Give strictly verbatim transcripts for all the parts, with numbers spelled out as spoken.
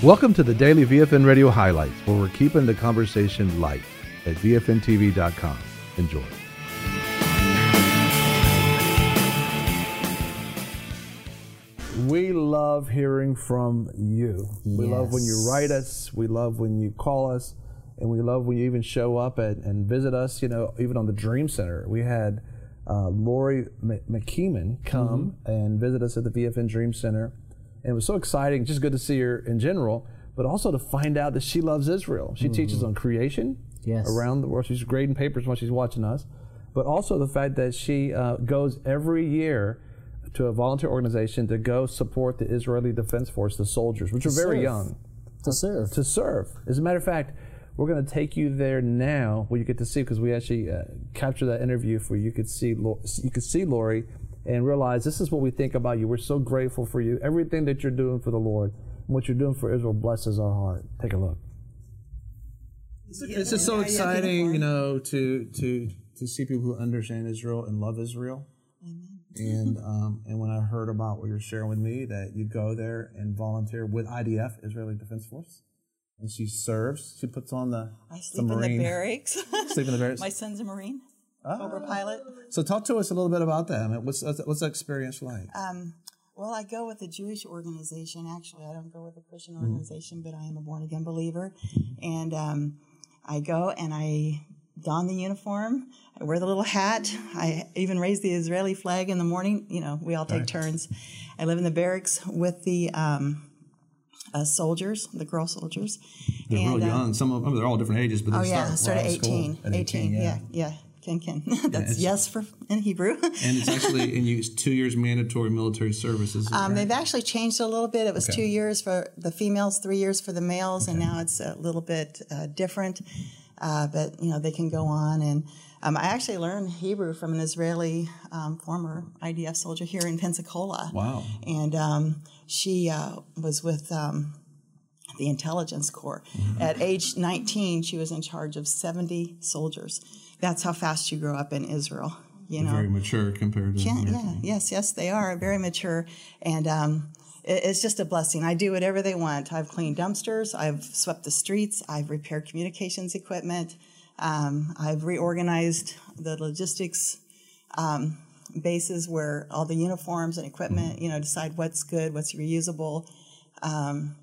Welcome to the Daily V F N Radio Highlights, where we're keeping the conversation light at V F N T V dot com. Enjoy. We love hearing from you. Yes. We love when you write us. We love when you call us. And we love when you even show up at, and visit us, you know, even on the Dream Center. We had uh, Lori M- McKeeman come mm-hmm. and visit us at the V F N Dream Center. And it was so exciting, just good to see her in general, but also to find out that she loves Israel. She mm-hmm. teaches on creation yes. around the world. She's grading papers while she's watching us. But also the fact that she uh, goes every year to a volunteer organization to go support the Israeli Defense Force, the soldiers, which to are very serve. young. To serve. To serve. As a matter of fact, we're going to take you there now, where you get to see, because we actually uh, captured that interview for you. You could see, you could see Lori and realize this is what we think about you. We're so grateful for you. Everything that you're doing for the Lord, and what you're doing for Israel blesses our heart. Take a look. It's just so exciting, you know, to to to see people who understand Israel and love Israel. Amen. And um, and when I heard about what you're sharing with me, that you go there and volunteer with I D F, Israeli Defense Force, and she serves. She puts on the I sleep the in Marine. the barracks. Sleep in the barracks. My son's a Marine, ah. Cobra pilot. So talk to us a little bit about that. I mean, what's what's the experience like? Um, well, I go with a Jewish organization. Actually, I don't go with a Christian organization, mm-hmm. but I am a born again believer, and um, I go and I don the uniform. I wear the little hat. I even raise the Israeli flag in the morning. You know, we all take right. turns. I live in the barracks with the um, uh, soldiers, the girl soldiers. They're and, real young. Uh, Some of them, they're all different ages, but they oh start, yeah, start at eighteen. At eighteen, eighteen, yeah, yeah. yeah. Ken Ken. That's yeah, yes for in Hebrew. And it's actually in use two years mandatory military services. Um, right? They've actually changed it a little bit. It was okay. two years for the females, three years for the males, okay. and now it's a little bit uh, different. Uh, but you know they can go on, and um, I actually learned Hebrew from an Israeli um, former I D F soldier here in Pensacola. Wow! And um, she uh, was with um, the Intelligence Corps. Mm-hmm. At age nineteen, she was in charge of seventy soldiers. That's how fast you grow up in Israel. You know, very mature compared to yeah, American. yeah, yes, yes, they are very mature, and um, it, it's just a blessing. I do whatever they want. I've cleaned dumpsters, I've swept the streets, I've repaired communications equipment, um, I've reorganized the logistics um, bases where all the uniforms and equipment, mm-hmm. you know, decide what's good, what's reusable. Um,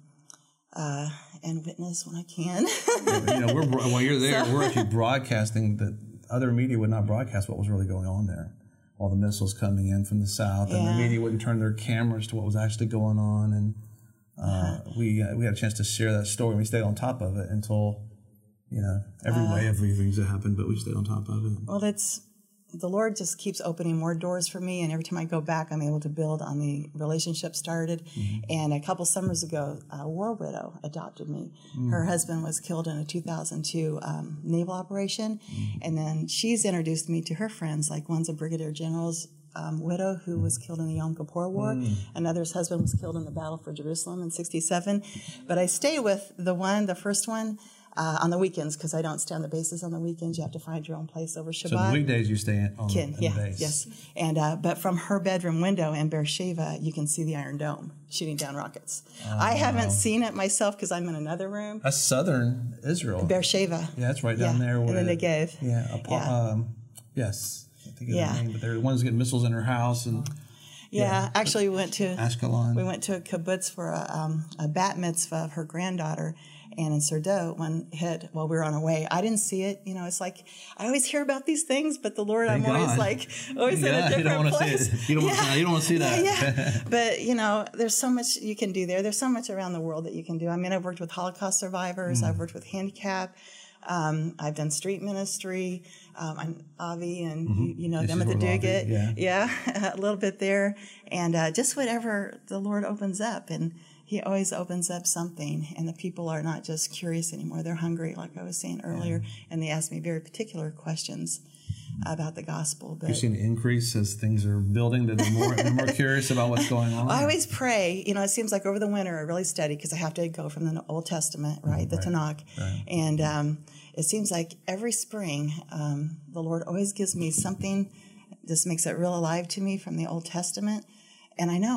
uh, and witness when I can. yeah, you know, we're, while you're there, so. we're actually broadcasting that other media would not broadcast what was really going on there. All the missiles coming in from the south, yeah. and the media wouldn't turn their cameras to what was actually going on. And uh, uh-huh. we uh, we had a chance to share that story. We stayed on top of it until, you know, every uh, way, everything's that happened, but we stayed on top of it. Well, it's the Lord just keeps opening more doors for me, and every time I go back, I'm able to build on the relationship started. Mm-hmm. And a couple summers ago, a war widow adopted me. Mm-hmm. Her husband was killed in a two thousand two um, naval operation, mm-hmm. and then she's introduced me to her friends, like one's a brigadier general's um, widow who was killed in the Yom Kippur War. Mm-hmm. Another's husband was killed in the Battle for Jerusalem in sixty-seven. But I stay with the one, the first one, Uh, on the weekends, because I don't stay on the bases on the weekends. You have to find your own place over Shabbat. So the weekdays you stay in, on Kin, the yeah, base. Yes. And uh, but from her bedroom window in Beersheba, you can see the Iron Dome shooting down rockets. Oh, I haven't wow. seen it myself because I'm in another room. That's southern Israel. Beersheba. Yeah, that's right down yeah. there. Where, in the Negev. Yeah. Apart, yeah. Um, yes. I can't think of yeah. the name, but there one's getting missiles in her house and. Yeah, yeah. actually, we went to Ashkelon. We went to a kibbutz for a, um, a bat mitzvah of her granddaughter, and in Serdot, one hit while we were on our way. I didn't see it. You know, it's like I always hear about these things, but the Lord, Thank I'm God. always like always yeah, in a different you don't want place. To see it. You don't, yeah. want, you don't want to see that. Yeah, yeah. But you know, there's so much you can do there. There's so much around the world that you can do. I mean, I've worked with Holocaust survivors. Mm. I've worked with handicap. Um, I've done street ministry. Um, I'm Avi, and mm-hmm. you, you know yes, them at the Dugat. Yeah. yeah, a little bit there, and uh, just whatever the Lord opens up, and He always opens up something, and the people are not just curious anymore; they're hungry, like I was saying earlier, yeah. and they ask me very particular questions about the gospel. But you've seen an increase as things are building, that they're more, they're more curious about what's going on? Well, I always pray. You know, it seems like over the winter I really study because I have to go from the Old Testament, right, mm, the right, Tanakh. Right. And um, it seems like every spring um, the Lord always gives me something, just makes it real alive to me from the Old Testament. And I know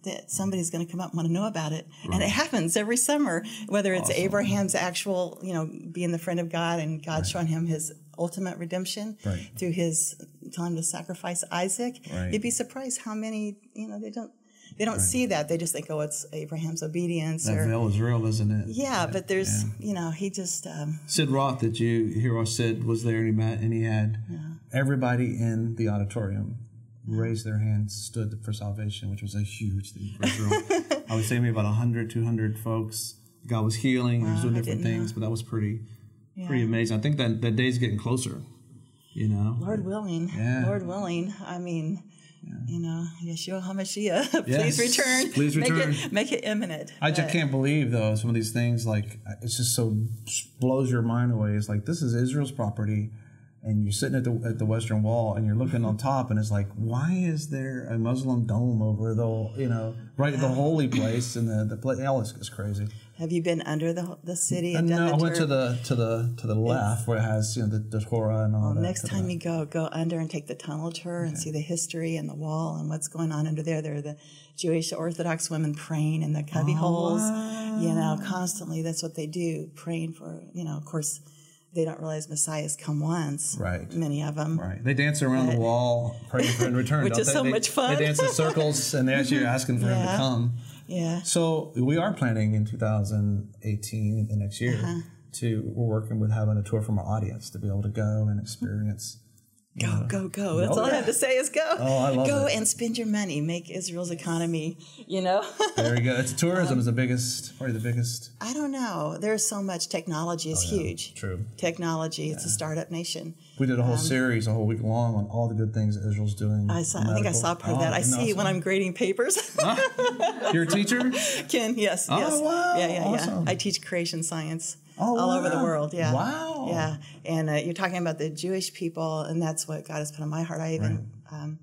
that somebody's going to come up and want to know about it. Right. And it happens every summer, whether it's awesome. Abraham's actual, you know, being the friend of God and God right. showing him his ultimate redemption right. through his telling him to sacrifice Isaac. Right. You'd be surprised how many, you know, they don't they don't right. see that. They just think, oh, it's Abraham's obedience. That or, veil is real, isn't it? Yeah, but there's, yeah. you know, he just... Um, Sid Roth, did you hear what Sid was there and he met, and he had yeah. everybody in the auditorium raised their hands, stood for salvation, which was a huge thing for Israel. I would say maybe about one hundred, two hundred folks. God was healing, wow, he was doing different things, know. But that was pretty yeah. pretty amazing. I think that that day's getting closer, you know. Lord willing. Yeah. Lord willing. I mean... Yeah. You know, Yeshua HaMashiach, please yes. return. Please return. Make it, make it imminent. I just can't believe, though, some of these things, like, it's just so, blows your mind away. It's like, this is Israel's property, and you're sitting at the at the Western Wall, and you're looking on top, and it's like, why is there a Muslim dome over the, you know, right, the holy place, and the, the place, all this is crazy. Have you been under the the city? And and no, done I the went to the to the to the left it's, where it has, you know, the, the Torah and all well, that. Next time you go, go under and take the tunnel tour okay. and see the history and the wall and what's going on under there. There are the Jewish Orthodox women praying in the cubby oh, holes, wow. you know, constantly. That's what they do, praying for, you know, of course, they don't realize Messiah's come once. Right. Many of them. Right. They dance around but, the wall, praying for in return. Which don't is they? so they, much fun. They dance in circles, and they actually are asking for yeah. him to come. Yeah. So we are planning in two thousand eighteen, the next year, uh-huh. to we're working with having a tour from our audience to be able to go and experience. Go, uh, go, go. That's all I have to say is go. Oh, I love go it. and spend your money. Make Israel's economy, you know. There you go. It's tourism um, is the biggest, probably the biggest. I don't know. There's so much. Technology is oh, yeah. huge. True. Technology. Yeah. It's a startup nation. We did a whole um, series a whole week long on all the good things that Israel's doing. I saw. I think I saw part of that. Oh, I see it when I'm grading papers. Ah, you're a teacher? Ken, yes, oh, yes. Wow. Yeah, yeah, awesome. yeah. I teach creation science. Oh, all wow. over the world, yeah. Wow. Yeah, and uh, you're talking about the Jewish people, and that's what God has put on my heart. I even right. um,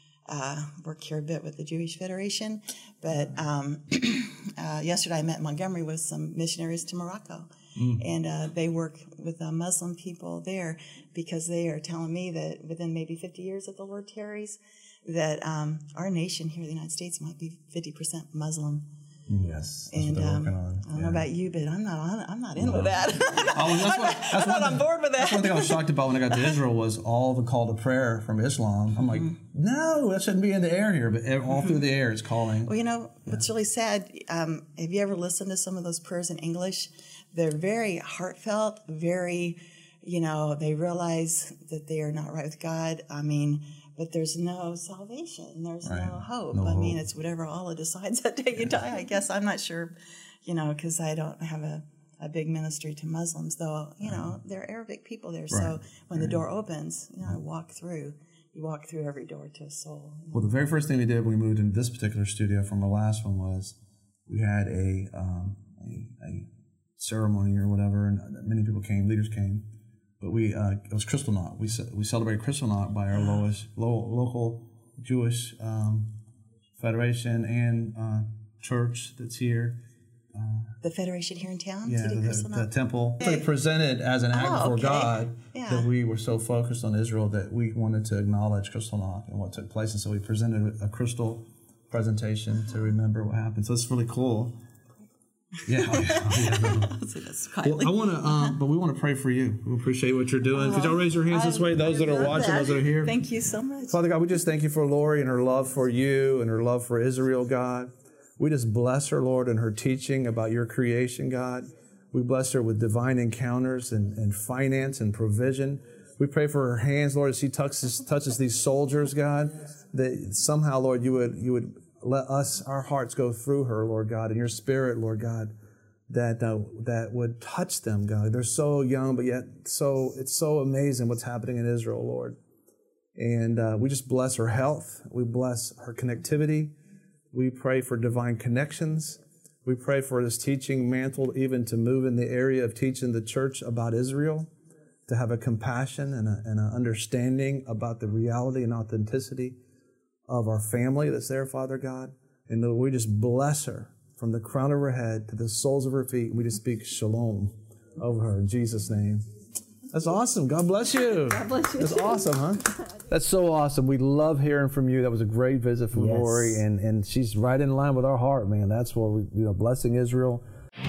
uh, work here a bit with the Jewish Federation, but um, uh, yesterday I met in Montgomery with some missionaries to Morocco, mm. and uh, they work with uh, Muslim people there because they are telling me that within maybe fifty years that the Lord tarries, that um, our nation here in the United States might be fifty percent Muslim. Yes, that's and what they're um, working on. I don't yeah. know about you, but I'm not on. I'm not in no. with that. Oh, that's what, that's I'm not on board with that. That's one thing I was shocked about when I got to Israel was all the call to prayer from Islam. I'm like, mm-hmm. no, that shouldn't be in the air here, but all through the air it's calling. Well, you know yeah. what's really sad. Um, have you ever listened to some of those prayers in English? They're very heartfelt. Very, you know, they realize that they are not right with God. I mean. But there's no salvation. There's right. no hope. No I hope. mean, it's whatever Allah decides that day you die. I guess I'm not sure, you know, because I don't have a, a big ministry to Muslims, though, you know, they're Arabic people there. Right. So when right. the door opens, you know, I walk through. You walk through every door to a soul. You know? Well, the very first thing we did when we moved into this particular studio from our last one was we had a, um, a, a ceremony or whatever, and many people came, leaders came. But we, uh, it was Kristallnacht. We we celebrated Kristallnacht by our lowest, lo- local Jewish um, federation and uh, church that's here. Uh, the federation here in town? Yeah, City the, the temple. They presented as an act oh, before okay. God yeah. that we were so focused on Israel that we wanted to acknowledge Kristallnacht and what took place. And so we presented a crystal presentation to remember what happened. So it's really cool. Yeah, oh, yeah, oh, yeah. Well, I want to, um, but we want to pray for you. We appreciate what you're doing. Oh, Could y'all raise your hands I, this way? Those that are watching, that. those that are here. Thank you so much, Father God. We just thank you for Lori and her love for you and her love for Israel, God. We just bless her, Lord, and her teaching about your creation, God. We bless her with divine encounters and, and finance and provision. We pray for her hands, Lord, as she touches touches these soldiers, God. That somehow, Lord, you would you would. Let us, our hearts go through her, Lord God, and your spirit, Lord God, that uh, that would touch them, God. They're so young, but yet so it's so amazing what's happening in Israel, Lord. And uh, we just bless her health. We bless her connectivity. We pray for divine connections. We pray for this teaching mantle even to move in the area of teaching the church about Israel, to have a compassion and an understanding about the reality and authenticity of our family that's there, Father God. And Lord, we just bless her from the crown of her head to the soles of her feet. And we just speak shalom over her in Jesus' name. That's awesome. God bless you. God bless you. That's awesome, huh? That's so awesome. We love hearing from you. That was a great visit from Yes. Lori, and, and she's right in line with our heart, man. That's what we, you know, blessing Israel.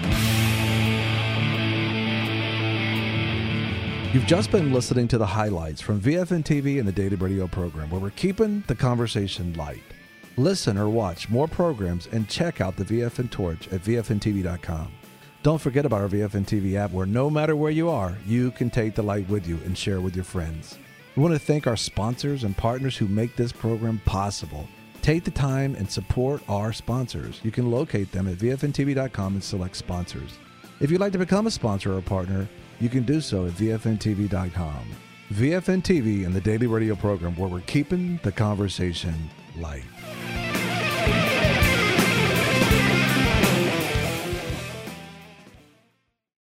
You've just been listening to the highlights from V F N T V and the Daily Radio program, where we're keeping the conversation light. Listen or watch more programs and check out the V F N Torch at V F N T V dot com. Don't forget about our V F N T V app, where no matter where you are, you can take the light with you and share with your friends. We want to thank our sponsors and partners who make this program possible. Take the time and support our sponsors. You can locate them at V F N T V dot com and select sponsors. If you'd like to become a sponsor or a partner, you can do so at V F N T V dot com. V F N T V and the Daily Radio program, where we're keeping the conversation light.